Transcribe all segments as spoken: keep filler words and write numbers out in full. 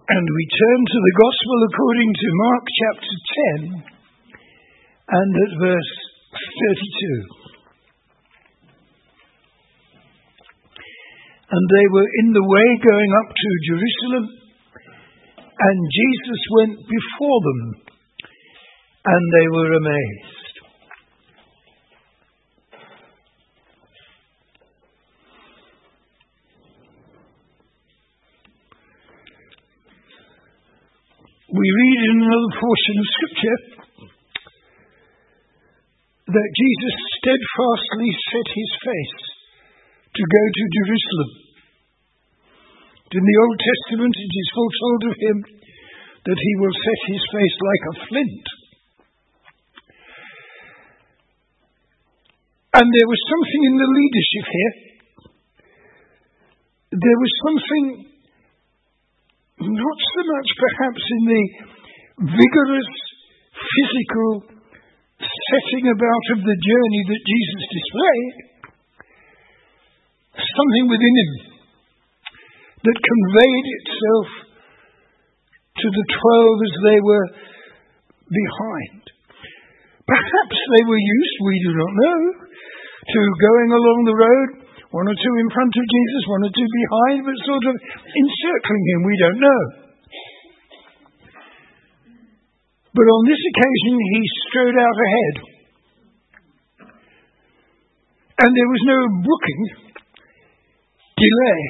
And we turn to the Gospel according to Mark chapter ten and at verse thirty-two. And they were in the way going up to Jerusalem, and Jesus went before them, and they were amazed. We read in another portion of Scripture that Jesus steadfastly set his face to go to Jerusalem. In the Old Testament it is foretold of him that he will set his face like a flint. And there was something in the leadership here. There was something not so much perhaps in the vigorous physical setting about of the journey that Jesus displayed, something within him that conveyed itself to the twelve as they were behind. Perhaps they were used, we do not know, to going along the road, one or two in front of Jesus, one or two behind, but sort of encircling him, we don't know. But on this occasion, he strode out ahead. And there was no brooking, delay.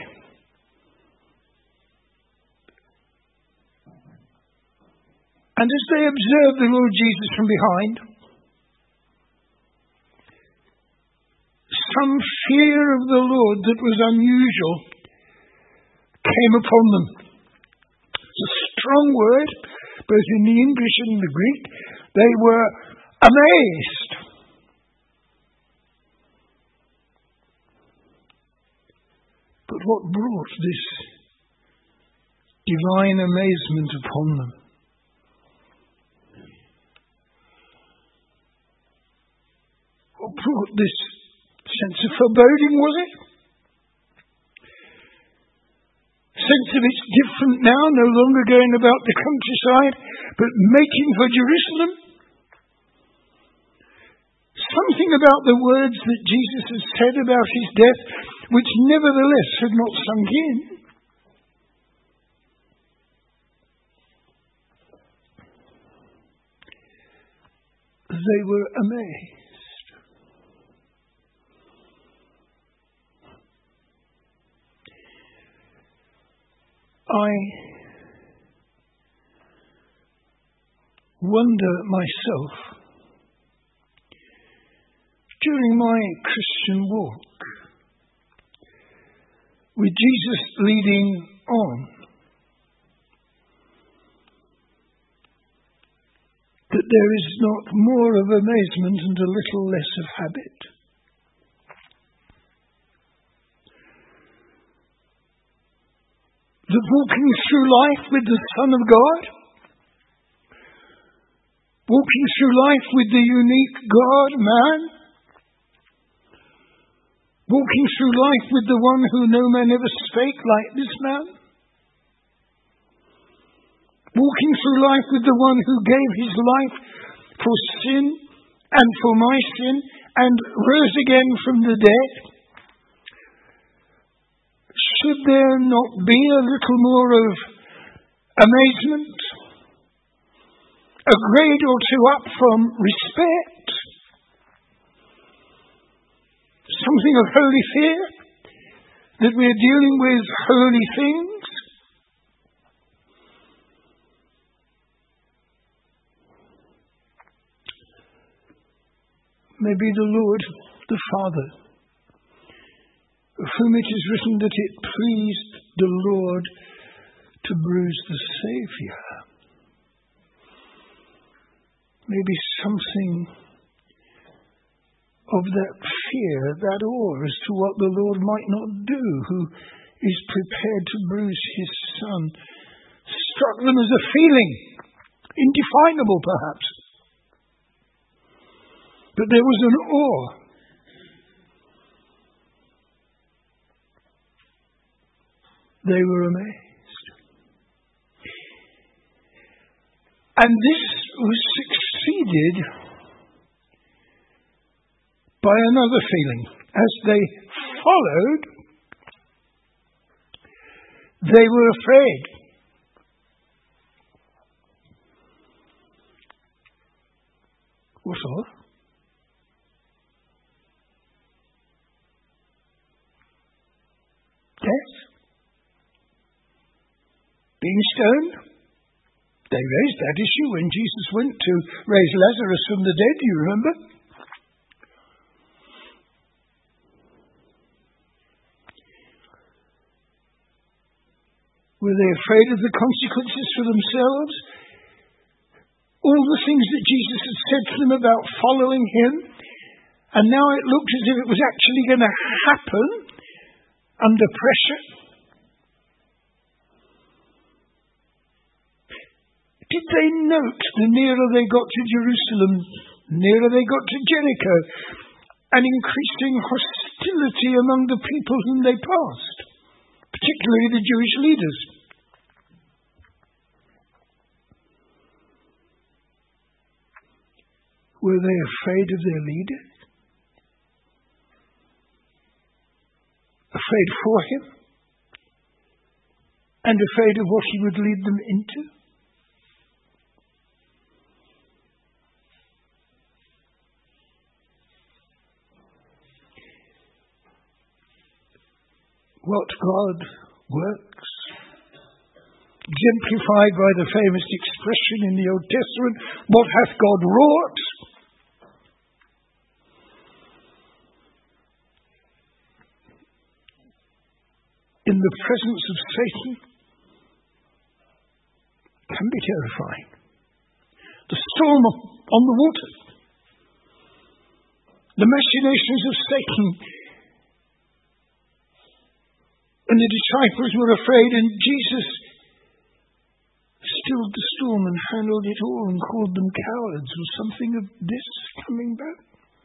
And as they observed the Lord Jesus from behind, some fear of the Lord that was unusual came upon them. It's a strong word, both in the English and the Greek. They were amazed. But what brought this divine amazement upon them? What brought this sense of foreboding, was it? Sense of it's different now, no longer going about the countryside, but making for Jerusalem? Something about the words that Jesus had said about his death, which nevertheless had not sunk in. They were amazed. I wonder myself, during my Christian walk, with Jesus leading on, that there is not more of amazement and a little less of habit. That walking through life with the Son of God, walking through life with the unique God, man, walking through life with the one who no man ever spake like this man, walking through life with the one who gave his life for sin and for my sin and rose again from the dead. Should there not be a little more of amazement? A grade or two up from respect? Something of holy fear? That we are dealing with holy things? Maybe the Lord, the Father, of whom it is written that it pleased the Lord to bruise the Saviour. Maybe something of that fear, that awe as to what the Lord might not do, who is prepared to bruise his Son, struck them as a feeling, indefinable perhaps. But there was an awe. They were amazed. And this was succeeded by another feeling. As they followed, they were afraid. What of? Death? Being stoned? They raised that issue when Jesus went to raise Lazarus from the dead, do you remember? Were they afraid of the consequences for themselves? All the things that Jesus had said to them about following him, and now it looked as if it was actually going to happen under pressure. Did they note the nearer they got to Jerusalem, the nearer they got to Jericho, an increasing hostility among the people whom they passed, particularly the Jewish leaders? Were they afraid of their leader? Afraid for him? And afraid of what he would lead them into? What God works, exemplified by the famous expression in the Old Testament, what hath God wrought? In the presence of Satan can be terrifying. The storm on the water, the machinations of Satan. And the disciples were afraid, and Jesus stilled the storm and handled it all and called them cowards. Was something of this coming back?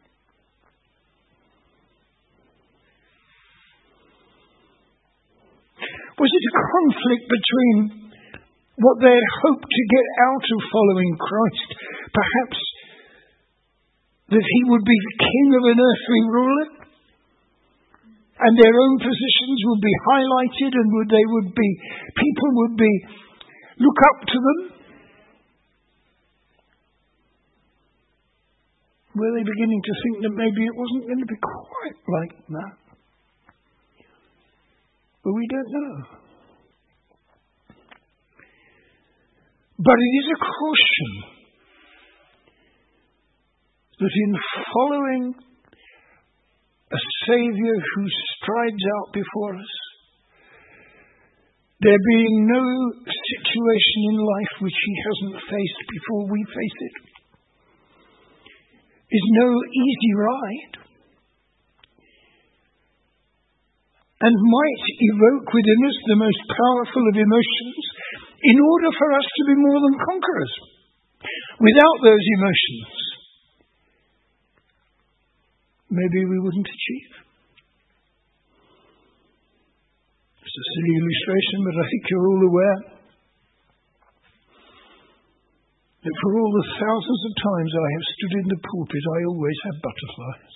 Was it a conflict between what they had hoped to get out of following Christ? Perhaps that he would be the king of an earthly ruler? And their own positions would be highlighted, and would they would be, people would be, look up to them. Were they beginning to think that maybe it wasn't going to be quite like that? But we don't know. But it is a caution that in following a Saviour who strides out before us, there being no situation in life which he hasn't faced before we face it, is no easy ride, and might evoke within us the most powerful of emotions in order for us to be more than conquerors. Without those emotions, maybe we wouldn't achieve. It's a silly illustration, but I think you're all aware that for all the thousands of times I have stood in the pulpit, I always have butterflies.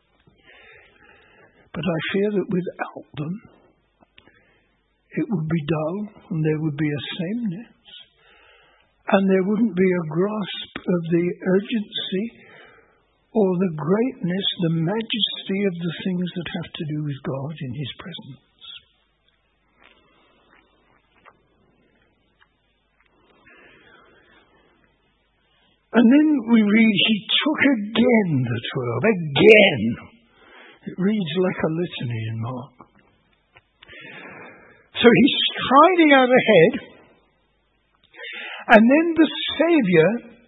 But I fear that without them, it would be dull, and there would be a sameness, and there wouldn't be a grasp of the urgency or the greatness, the majesty of the things that have to do with God in his presence. And then we read, he took again the twelve, again. It reads like a litany in Mark. So he's striding out ahead, and then the Saviour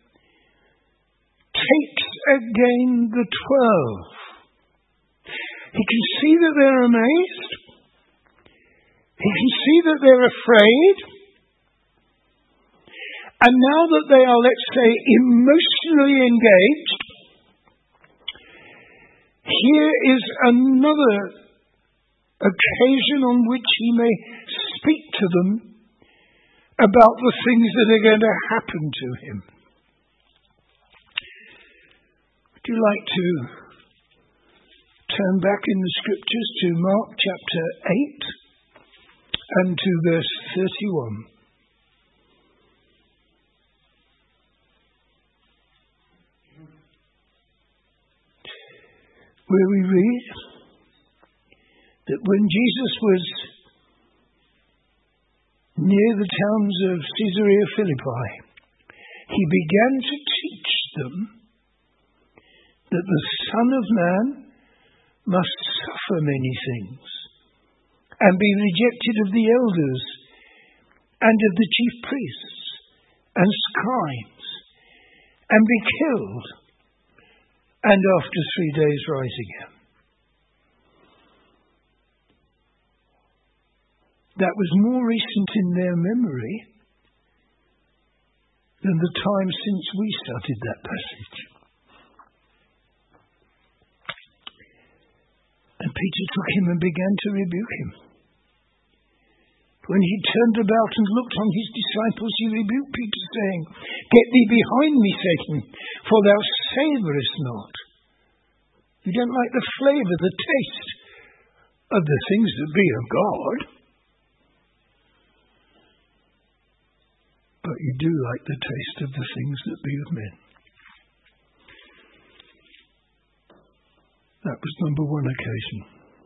takes again the twelve. He can see that they're amazed. He can see that they're afraid. And now that they are, let's say, emotionally engaged, here is another occasion on which he may speak to them about the things that are going to happen to him. Would you like to turn back in the scriptures to Mark chapter eight and to verse thirty-one? Where we read that when Jesus was near the towns of Caesarea Philippi, he began to teach them that the Son of Man must suffer many things and be rejected of the elders and of the chief priests and scribes and be killed, and after three days rise again. That was more recent in their memory than the time since we studied that passage. And Peter took him and began to rebuke him. When he turned about and looked on his disciples, he rebuked Peter, saying, "Get thee behind me, Satan, for thou savourest not." You don't like the flavour, the taste of the things that be of God, but you do like the taste of the things that be of men. That was number one occasion.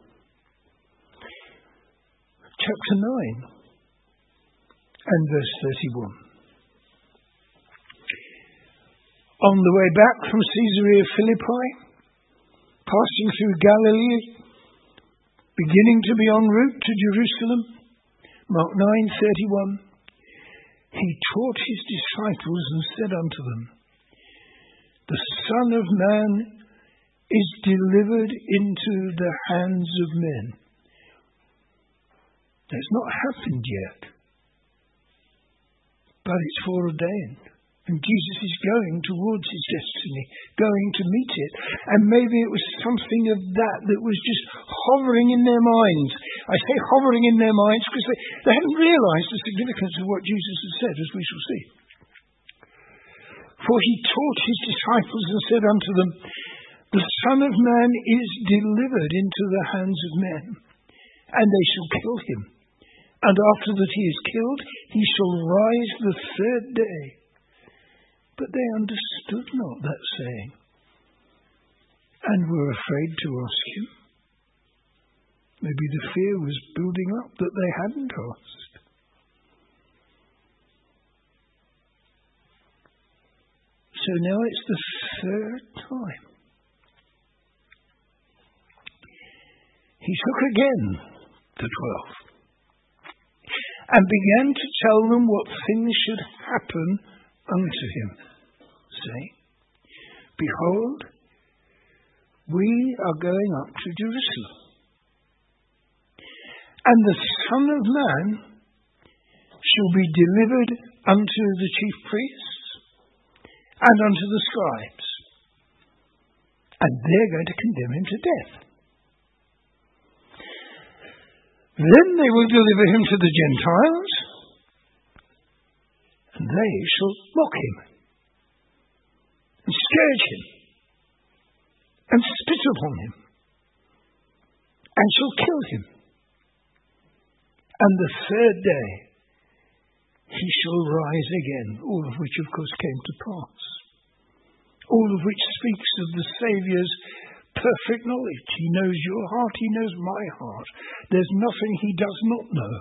Chapter nine and verse thirty-one. On the way back from Caesarea Philippi, passing through Galilee, beginning to be en route to Jerusalem, Mark nine thirty-one, he taught his disciples and said unto them, "The Son of Man is delivered into the hands of men." It's not happened yet, but it's foreordained. And Jesus is going towards his destiny, going to meet it. And maybe it was something of that that was just hovering in their minds. I say hovering in their minds because they, they hadn't realized the significance of what Jesus had said, as we shall see. For he taught his disciples and said unto them, "The Son of Man is delivered into the hands of men, and they shall kill him. And after that he is killed, he shall rise the third day." But they understood not that saying, and were afraid to ask him. Maybe the fear was building up that they hadn't asked. So now it's the third time. He took again the twelve and began to tell them what things should happen unto him, saying, "Behold, we are going up to Jerusalem, and the Son of Man shall be delivered unto the chief priests and unto the scribes, and they're going to condemn him to death. Then they will deliver him to the Gentiles, and they shall mock him, and scourge him, and spit upon him, and shall kill him. And the third day he shall rise again," all of which, of course, came to pass. All of which speaks of the Saviour's perfect knowledge. He knows your heart, he knows my heart. There's nothing he does not know.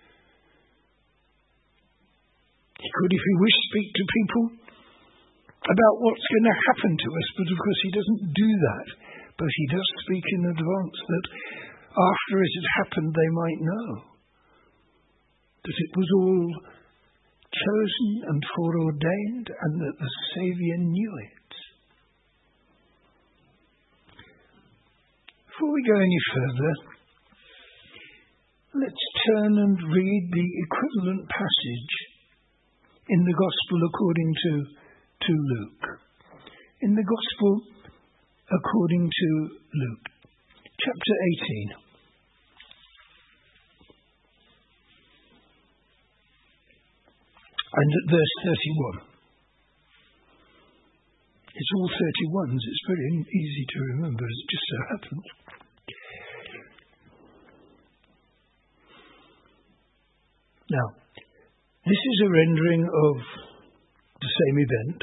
He could, if he wished, speak to people about what's going to happen to us, but of course he doesn't do that. But he does speak in advance that after it had happened they might know that it was all chosen and foreordained and that the Saviour knew it. Before we go any further, let's turn and read the equivalent passage in the Gospel according to, to Luke. In the Gospel according to Luke, chapter eighteen. And at verse thirty-one. It's all thirty-ones. It's very easy to remember, as it just so happens. Now, this is a rendering of the same event,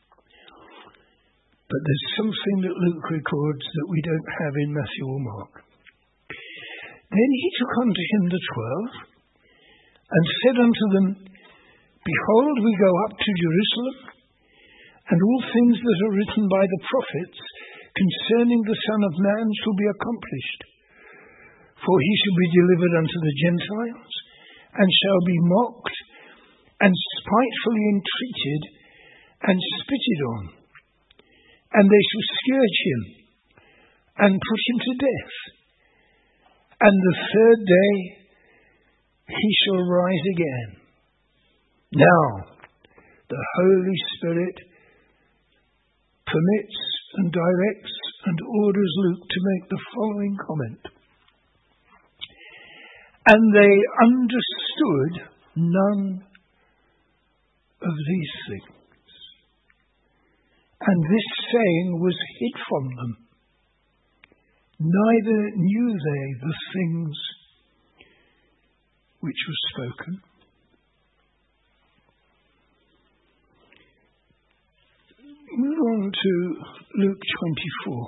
but there's something that Luke records that we don't have in Matthew or Mark. Then he took unto him the twelve, and said unto them, Behold, we go up to Jerusalem, and all things that are written by the prophets concerning the Son of Man shall be accomplished. For he shall be delivered unto the Gentiles, and shall be mocked, and spitefully entreated, and spitted on. And they shall scourge him, and put him to death. And the third day he shall rise again. Now, the Holy Spirit permits and directs and orders Luke to make the following comment. And they understood none of these things. And this saying was hid from them. Neither knew they the things which were spoken. Move on to Luke twenty-four.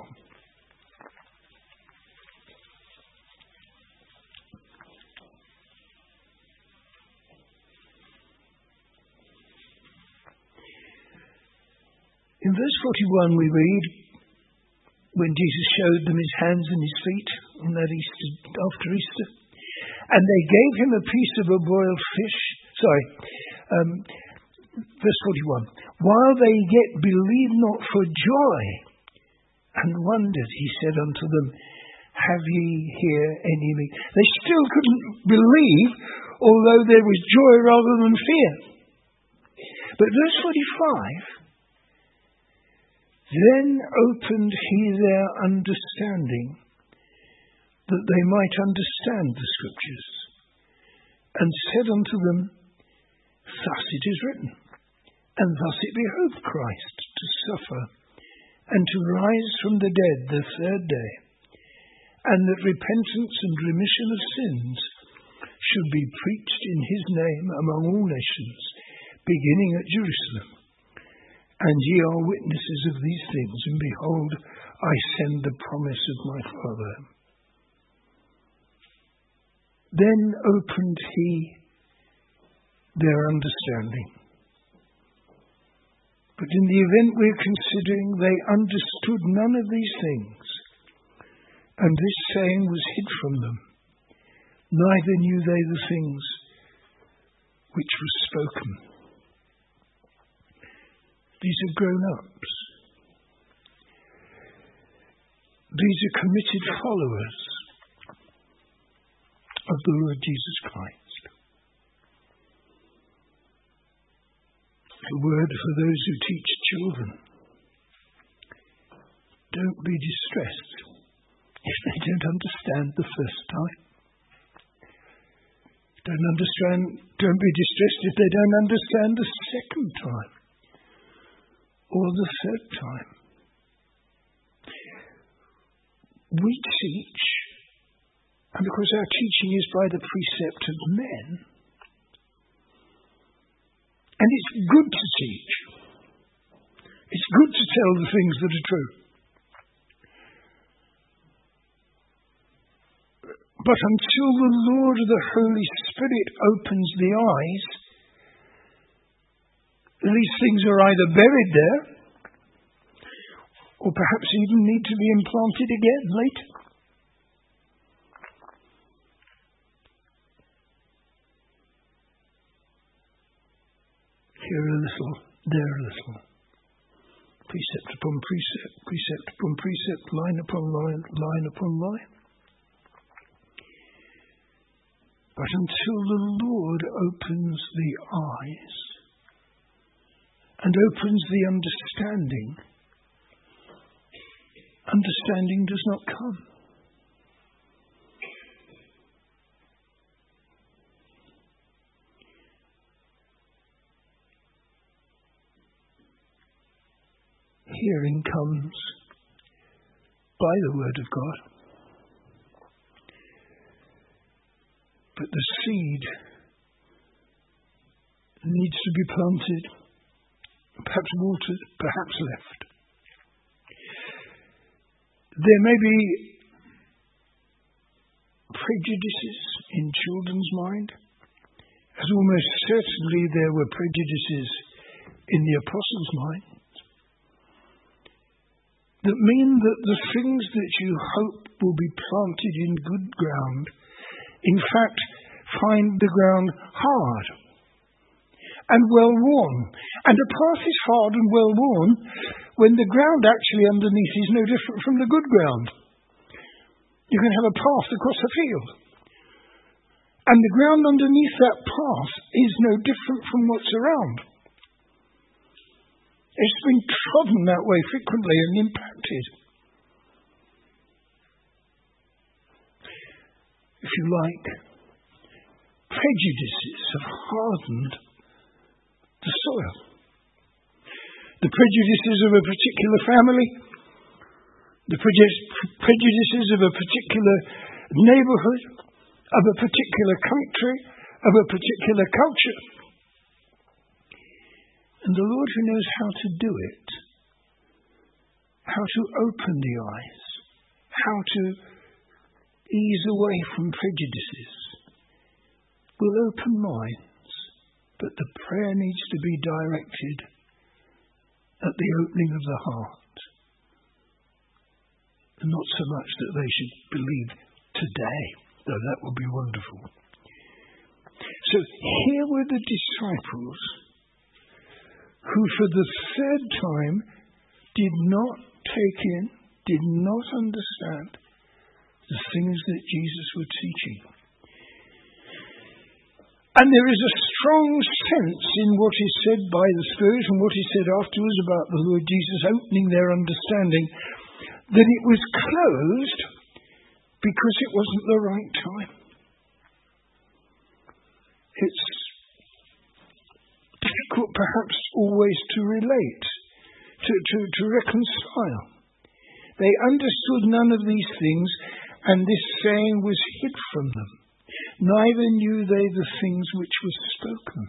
In verse forty-one we read, when Jesus showed them his hands and his feet on that Easter, after Easter, and they gave him a piece of a boiled fish. Sorry, um, verse forty-one. While they yet believed not for joy and wondered, he said unto them, Have ye here any meat? They still couldn't believe, although there was joy rather than fear. But verse forty-five, Then opened he their understanding, that they might understand the Scriptures, and said unto them, Thus it is written, and thus it behoved Christ to suffer, and to rise from the dead the third day, and that repentance and remission of sins should be preached in his name among all nations, beginning at Jerusalem. And ye are witnesses of these things, and behold, I send the promise of my Father. Then opened he their understanding. But in the event we're considering, they understood none of these things, and this saying was hid from them. Neither knew they the things which were spoken. These are grown-ups. These are committed followers of the Lord Jesus Christ. A word for those who teach children. Don't be distressed if they don't understand the first time. Don't understand, don't be distressed if they don't understand the second time or the third time. We teach, and because our teaching is by the precept of men, and it's good to teach. It's good to tell the things that are true. But until the Lord of the Holy Spirit opens the eyes, these things are either buried there, or perhaps even need to be implanted again later. Here a little, there a little. Precept upon precept, precept upon precept, line upon line, line upon line. But until the Lord opens the eyes and opens the understanding, understanding does not come. hearing comes by the word of God. But the seed needs to be planted, perhaps watered, perhaps left. There may be prejudices in children's mind, as almost certainly there were prejudices in the apostles' minds, that mean that the things that you hope will be planted in good ground, in fact, find the ground hard and well worn. And a path is hard and well worn when the ground actually underneath is no different from the good ground. You can have a path across a field, and the ground underneath that path is no different from what's around. It's been trodden that way frequently and impacted. If you like, prejudices have hardened the soil. The prejudices of a particular family, the prejudices of a particular neighborhood, of a particular country, of a particular culture. And the Lord, who knows how to do it, how to open the eyes, how to ease away from prejudices, will open minds, but the prayer needs to be directed at the opening of the heart, and not so much that they should believe today, though that would be wonderful. So here were the disciples who for the third time did not take in, did not understand the things that Jesus was teaching. And there is a strong sense in what is said by the Spirit and what is said afterwards about the Lord Jesus opening their understanding, that it was closed because it wasn't the right time. It's difficult perhaps always to relate, to, to, to reconcile. They understood none of these things, and this saying was hid from them. Neither knew they the things which were spoken.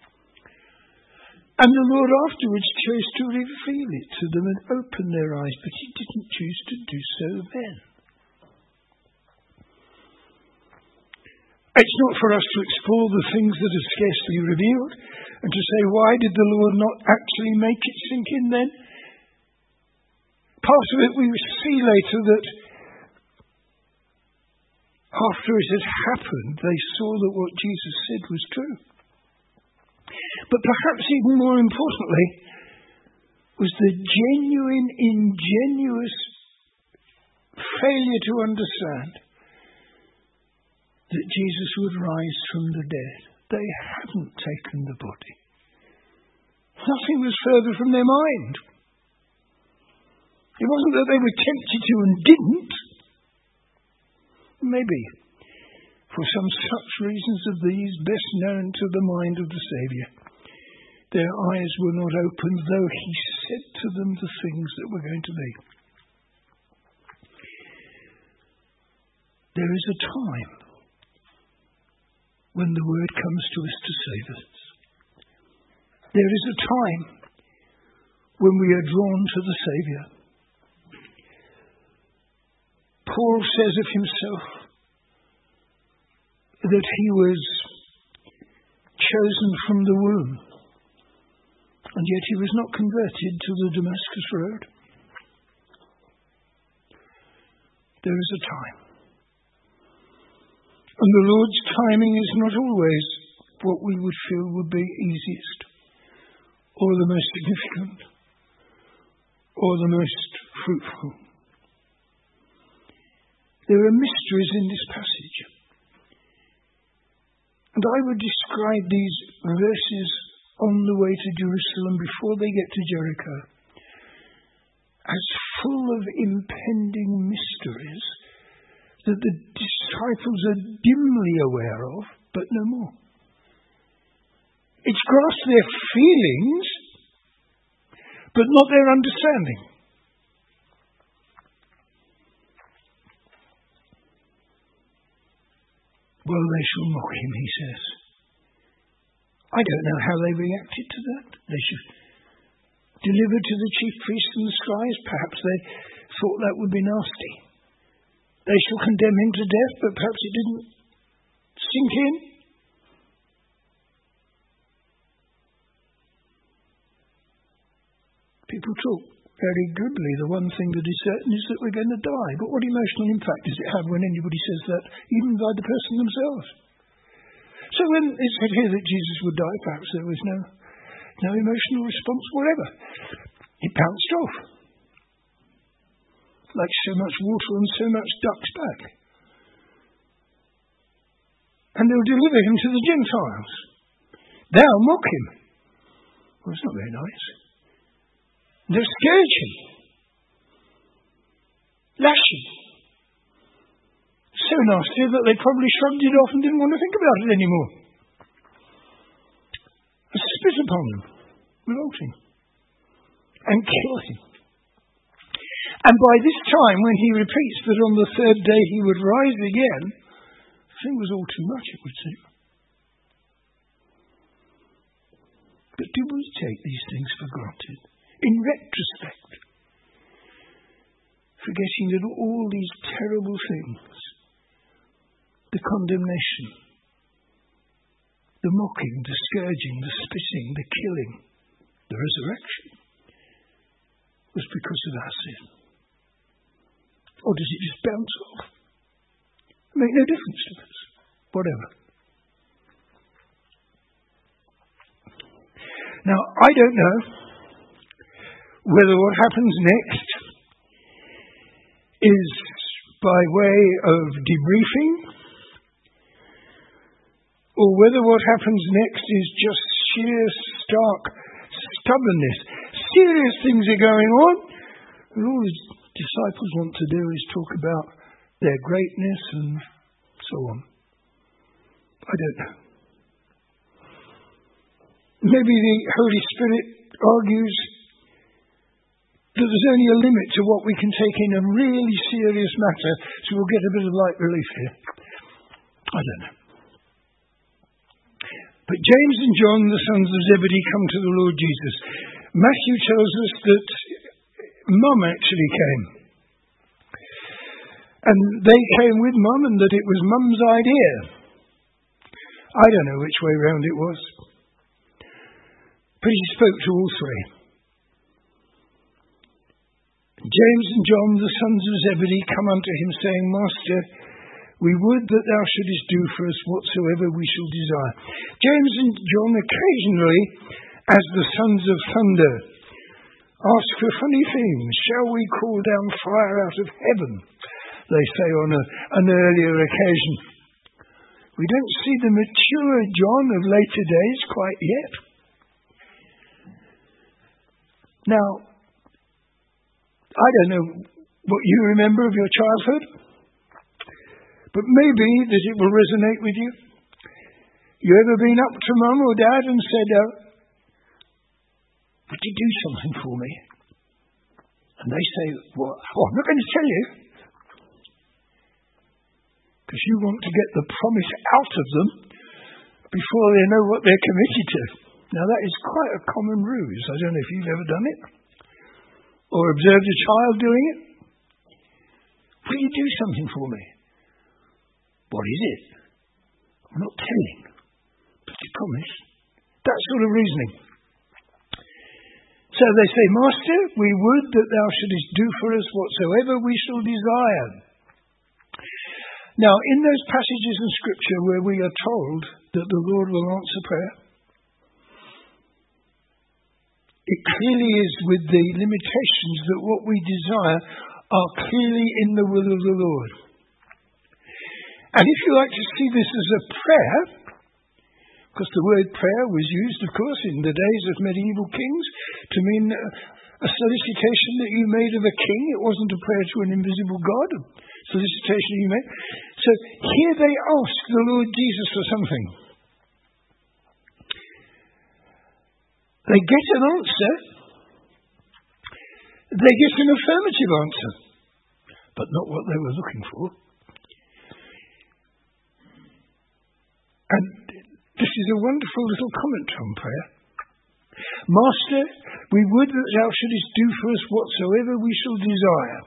And the Lord afterwards chose to reveal it to them and open their eyes, but he didn't choose to do so then. It's not for us to explore the things that are scarcely revealed and to say, why did the Lord not actually make it sink in then? Part of it we see later that after it had happened, they saw that what Jesus said was true. But perhaps even more importantly was the genuine, ingenuous failure to understand that Jesus would rise from the dead. They hadn't taken the body. Nothing was further from their mind. It wasn't that they were tempted to and didn't. Maybe, for some such reasons of these best known to the mind of the Saviour, their eyes were not opened, though he said to them the things that were going to be. There is a time when the word comes to us to save us. There is a time when we are drawn to the Saviour. Paul says of himself that he was chosen from the womb, and yet he was not converted to the Damascus Road. There is a time. And the Lord's timing is not always what we would feel would be easiest, or the most significant, or the most fruitful. There are mysteries in this passage. And I would describe these verses on the way to Jerusalem before they get to Jericho as full of impending mysteries that the disciples are dimly aware of, but no more. It's grasped their feelings, but not their understanding. Well, they shall mock him, he says. I don't know how they reacted to that. They should deliver to the chief priests and the scribes. Perhaps they thought that would be nasty. They shall condemn him to death, but perhaps it didn't sink in. People talk very goodly. The one thing that is certain is that we're going to die. But what emotional impact does it have when anybody says that, even by the person themselves? So when it said here that Jesus would die, perhaps there was no, no emotional response whatever. He bounced off. Like so much water on so much duck's back. And they'll deliver him to the Gentiles. They'll mock him. Well, it's not very nice. They'll scourge him. Lash him. So nasty that they probably shrugged it off and didn't want to think about it anymore. And spit upon him, revolting, and kill him. And by this time, when he repeats that on the third day he would rise again, the thing was all too much, it would seem. But do we take these things for granted? In retrospect, forgetting that all these terrible things, the condemnation, the mocking, the scourging, the spitting, the killing, the resurrection, was because of our sin. Or does it just bounce off? Make no difference to us. Whatever. Now, I don't know whether what happens next is by way of debriefing, or whether what happens next is just sheer, stark stubbornness. Serious things are going on, and all the disciples want to do is talk about their greatness and so on. I don't know. Maybe the Holy Spirit argues that there's only a limit to what we can take in a really serious matter, so we'll get a bit of light relief here. I don't know. But James and John, the sons of Zebedee, come to the Lord Jesus. Matthew tells us that Mum actually came. And they came with Mum, and that it was Mum's idea. I don't know which way round it was. But he spoke to all three. James and John, the sons of Zebedee, come unto him, saying, Master, we would that thou shouldest do for us whatsoever we shall desire. James and John occasionally, as the sons of thunder, ask for funny things. Shall we call down fire out of heaven? They say on a, an earlier occasion. We don't see the mature John of later days quite yet. Now, I don't know what you remember of your childhood, but maybe that it will resonate with you. You ever been up to Mum or Dad and said, oh, would you do something for me? And they say, well, oh, I'm not going to tell you. Because you want to get the promise out of them before they know what they're committed to. Now that is quite a common ruse. I don't know if you've ever done it or observed a child doing it. Will you do something for me? What is it? I'm not telling, but you promise. That sort of reasoning. So they say, Master, we would that thou shouldest do for us whatsoever we shall desire. Now, in those passages in Scripture where we are told that the Lord will answer prayer, it clearly is with the limitations that what we desire are clearly in the will of the Lord. And if you like to see this as a prayer, because the word prayer was used, of course, in the days of medieval kings to mean a solicitation that you made of a king. It wasn't a prayer to an invisible God, a solicitation you made. So here they ask the Lord Jesus for something. They get an answer, They get an affirmative answer, but not what they were looking for. And this is a wonderful little comment on prayer. Master, we would that thou shouldest do for us whatsoever we shall desire.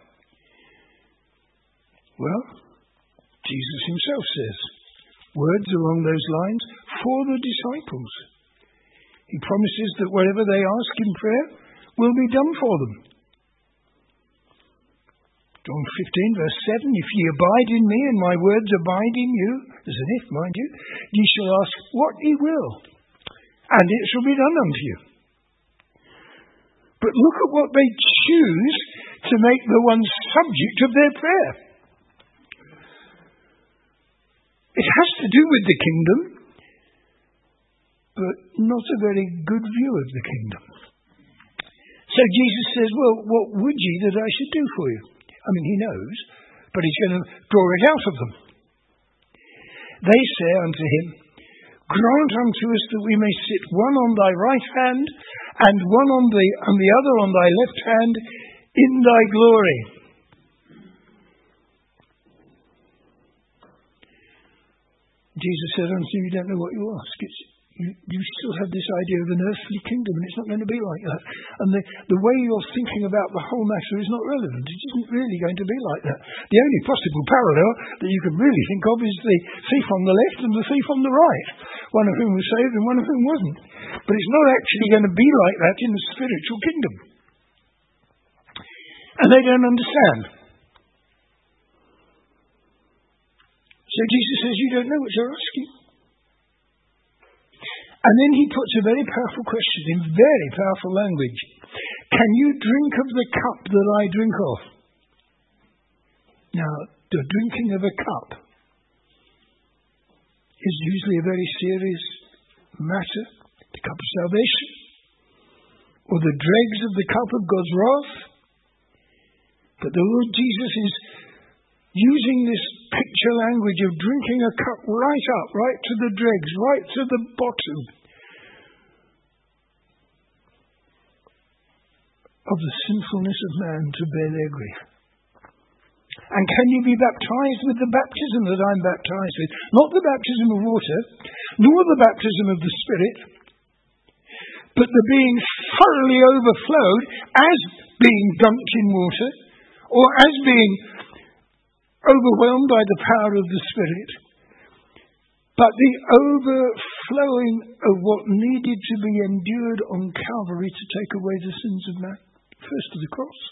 Well, Jesus himself says words along those lines for the disciples. He promises that whatever they ask in prayer will be done for them. John fifteen, verse seven, if ye abide in me and my words abide in you, there's an if, mind you, ye shall ask what ye will, and it shall be done unto you. But look at what they choose to make the one subject of their prayer. It has to do with the kingdom, but not a very good view of the kingdom. So Jesus says, well, what would ye that I should do for you? I mean, he knows, but he's going to draw it out of them. They say unto him, grant unto us that we may sit one on thy right hand and one on the, and the other on thy left hand in thy glory. Jesus said unto him, you don't know what you ask. It's, you, you still have this idea of an earthly kingdom, and it's not going to be like that. And the, the way you're thinking about the whole matter is not relevant. It isn't really going to be like that. The only possible parallel that you can really think of is the thief on the left and the thief on the right, one of whom was saved and one of whom wasn't. But it's not actually going to be like that in the spiritual kingdom. And they don't understand. So Jesus says, you don't know what you're asking. And then he puts a very powerful question in very powerful language. Can you drink of the cup that I drink of? Now, the drinking of a cup is usually a very serious matter. The cup of salvation, or the dregs of the cup of God's wrath. But the Lord Jesus is using this picture language of drinking a cup right up, right to the dregs, right to the bottom of the sinfulness of man to bear their grief. And can you be baptized with the baptism that I'm baptized with? Not the baptism of water, nor the baptism of the Spirit, but the being thoroughly overflowed as being dunked in water, or as being overwhelmed by the power of the Spirit, but the overflowing of what needed to be endured on Calvary to take away the sins of man, first to the cross.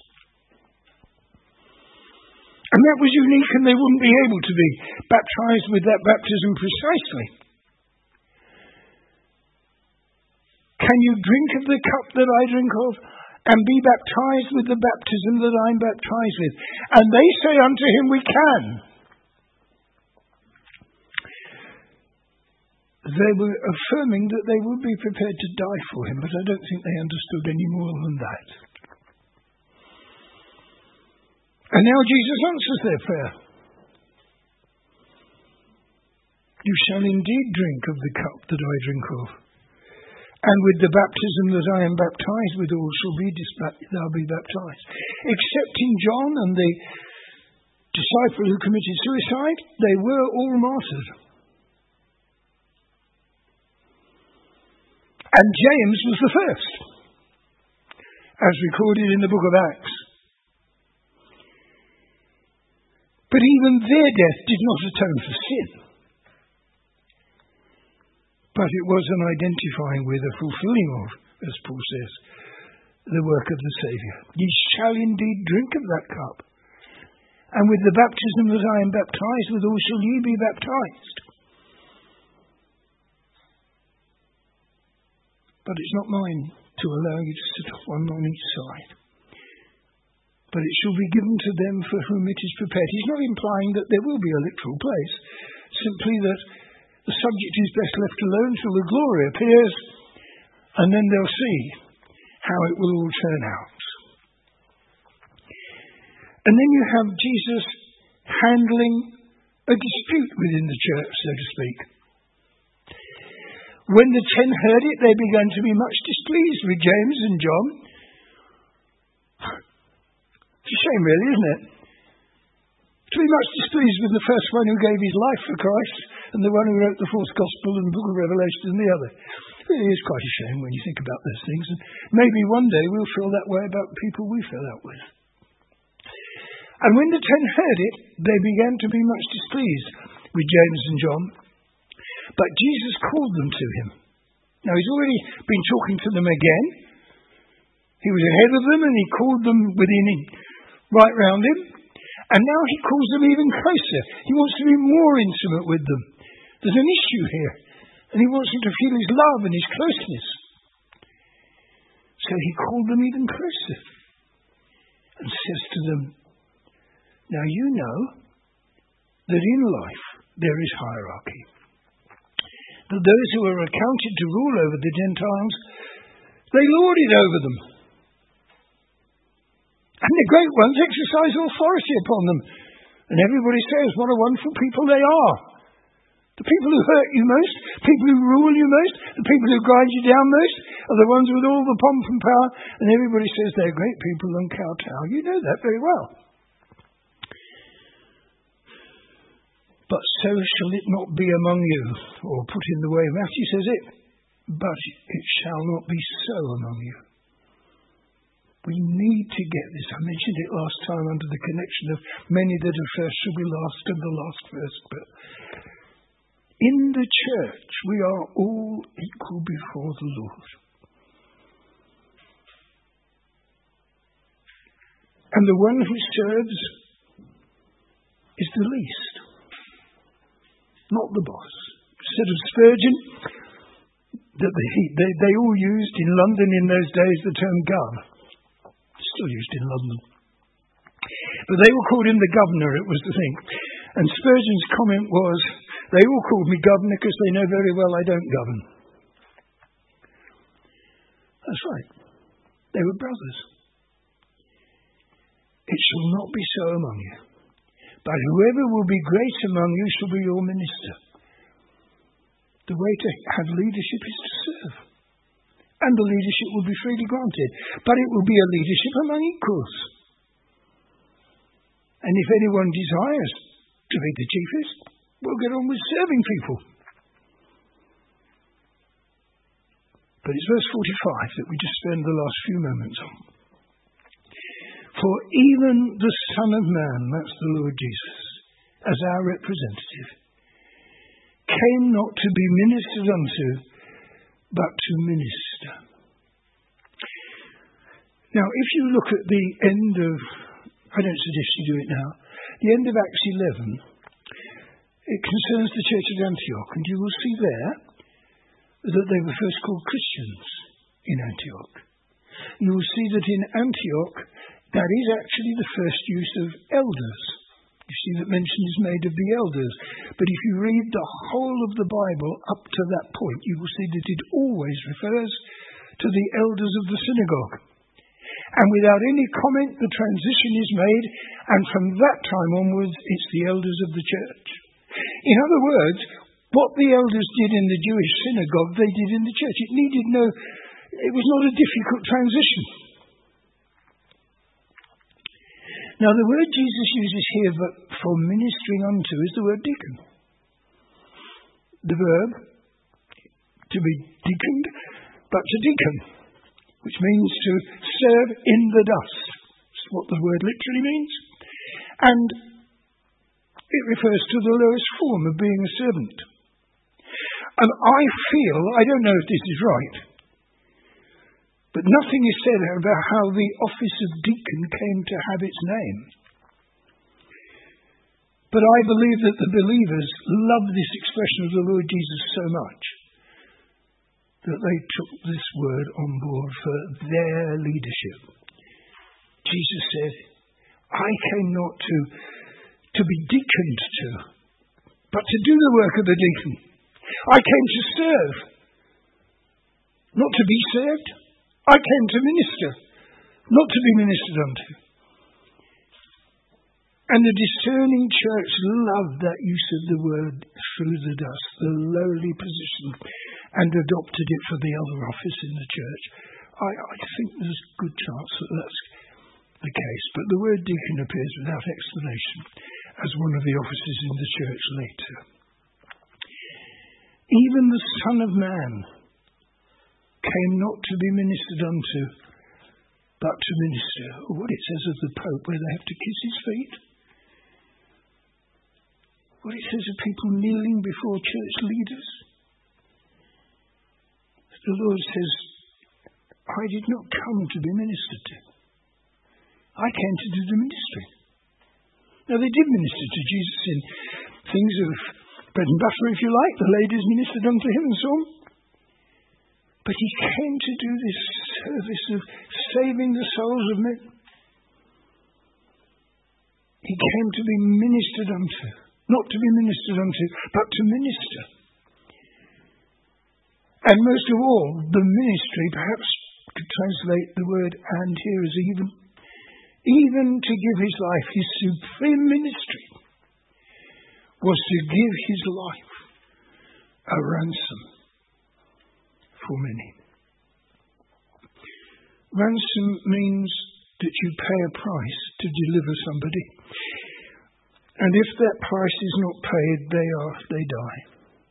And that was unique, and they wouldn't be able to be baptized with that baptism precisely. Can you drink of the cup that I drink of, and be baptized with the baptism that I'm baptized with? And they say unto him, we can. They were affirming that they would be prepared to die for him, but I don't think they understood any more than that. And now Jesus answers their prayer. You shall indeed drink of the cup that I drink of, and with the baptism that I am baptized with all shall be thou be baptized. Excepting John and the disciple who committed suicide, they were all martyred. And James was the first, as recorded in the book of Acts. But even their death did not atone for sin. But it was an identifying with, a fulfilling of, as Paul says, the work of the Saviour. Ye shall indeed drink of that cup, and with the baptism that I am baptized withal shall ye be baptized. But it's not mine to allow you to sit one on each side. But it shall be given to them for whom it is prepared. He's not implying that there will be a literal place, simply that the subject is best left alone till the glory appears, and then they'll see how it will all turn out. And then you have Jesus handling a dispute within the church, so to speak. When the ten heard it, they began to be much displeased with James and John. It's a shame, really, isn't it? To be much displeased with the first one who gave his life for Christ and the one who wrote the fourth gospel and the book of Revelation and the other. It really is quite a shame when you think about those things. And maybe one day we'll feel that way about people we fell out with. And when the ten heard it, they began to be much displeased with James and John. But Jesus called them to him. Now, he's already been talking to them again. He was ahead of them and he called them within him, right round him. And now he calls them even closer. He wants to be more intimate with them. There's an issue here. And he wants them to feel his love and his closeness. So he called them even closer. And says to them, now you know that in life there is hierarchy. That those who are accounted to rule over the Gentiles, they lord it over them. And the great ones exercise authority upon them. And everybody says what a wonderful people they are. The people who hurt you most, people who rule you most, the people who grind you down most, are the ones with all the pomp and power. And everybody says they're great people and kowtow. You know that very well. But so shall it not be among you. Or put in the way Matthew says it. But it shall not be so among you. We need to get this. I mentioned it last time under the connection of many that are first shall be last and the last first. But in the church, we are all equal before the Lord. And the one who serves is the least, not the boss. Instead of Spurgeon, that they, they, they all used in London in those days the term gov. Still used in London. But they all called him the governor, it was the thing. And Spurgeon's comment was, they all called me governor because they know very well I don't govern. That's right. They were brothers. It shall not be so among you. But whoever will be great among you shall be your minister. The way to have leadership is to serve. And the leadership will be freely granted. But it will be a leadership among equals. And if anyone desires to be the chiefest, we'll get on with serving people. But it's verse forty-five that we just spend the last few moments on. For even the Son of Man, that's the Lord Jesus, as our representative, came not to be ministered unto, but to minister. Now, if you look at the end of, I don't suggest you do it now, the end of Acts eleven, it concerns the church at Antioch, and you will see there that they were first called Christians in Antioch. You will see that in Antioch, that is actually the first use of elders. You see that mention is made of the elders. But if you read the whole of the Bible up to that point, you will see that it always refers to the elders of the synagogue. And without any comment, the transition is made, and from that time onwards, it's the elders of the church. In other words, what the elders did in the Jewish synagogue, they did in the church. It needed no, it was not a difficult transition. Now, the word Jesus uses here for ministering unto is the word deacon. The verb, to be deaconed, but to deacon, which means to serve in the dust. That's what the word literally means. And it refers to the lowest form of being a servant. And I feel, I don't know if this is right, but nothing is said about how the office of deacon came to have its name. But I believe that the believers love this expression of the Lord Jesus so much that they took this word on board for their leadership. Jesus said, I came not to, to be deaconed to, but to do the work of a deacon. I came to serve, not to be served. I came to minister, not to be ministered unto. And the discerning church loved that use of the word through the dust, the lowly position, and adopted it for the other office in the church. I, I think there's a good chance that that's the case, but the word deacon appears without explanation as one of the offices in the church later. Even the Son of Man came not to be ministered unto, but to minister. Or what it says of the Pope, where they have to kiss his feet. What it says of people kneeling before church leaders. The Lord says, I did not come to be ministered to. I came to do the ministry. Now they did minister to Jesus in things of bread and butter, if you like. The ladies ministered unto him and so on. But he came to do this service of saving the souls of men. He came to be ministered unto. Not to be ministered unto, but to minister. And most of all, the ministry, perhaps could translate the word and here as even, even to give his life, his supreme ministry, was to give his life a ransom for many. Ransom means that you pay a price to deliver somebody. And if that price is not paid, they are, they die.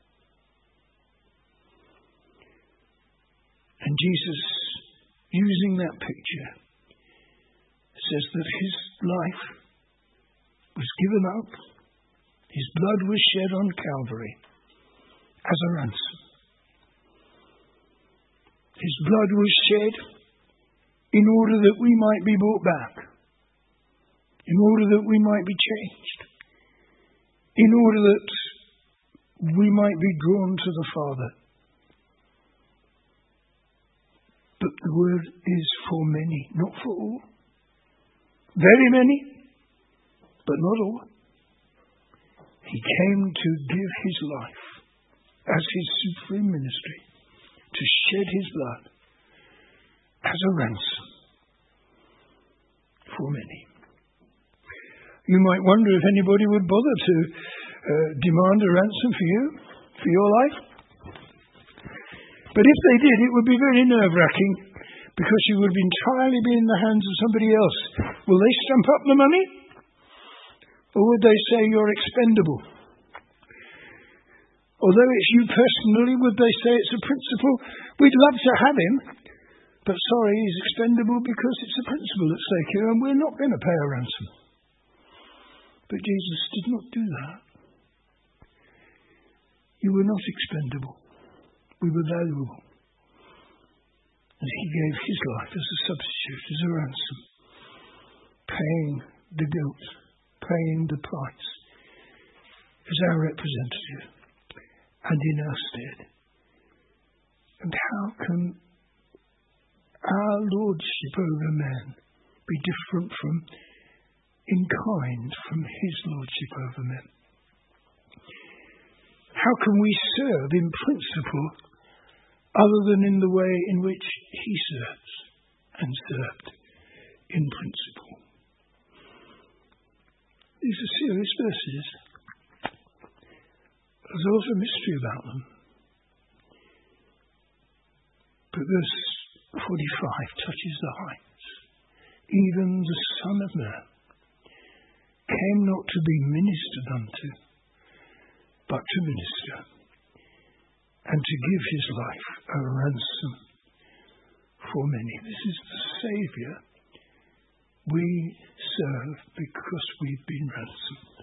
And Jesus, using that picture, says that his life was given up, his blood was shed on Calvary as a ransom. His blood was shed in order that we might be brought back, in order that we might be changed, in order that we might be drawn to the Father. But the word is for many, not for all. Very many, but not all. He came to give his life as his supreme ministry, to shed his blood as a ransom for many. You might wonder if anybody would bother to uh, demand a ransom for you, for your life. But if they did, it would be very nerve-wracking, because you would entirely be in the hands of somebody else. Will they stump up the money? Or would they say you're expendable? Although it's you personally, would they say it's a principle? We'd love to have him, but sorry, he's expendable because it's a principle at stake here, and we're not going to pay a ransom. But Jesus did not do that. You were not expendable. We were valuable. And he gave his life as a substitute, as a ransom, paying the guilt, paying the price, as our representative, and in our stead. And how can our lordship over man be different from, in kind, from his lordship over men? How can we serve in principle other than in the way in which he serves and served in principle? These are serious verses. There's also a mystery about them. But verse forty-five touches the heights. Even the Son of Man came not to be ministered unto, but to minister, and to give his life a ransom for many. This is the Saviour we serve because we've been ransomed.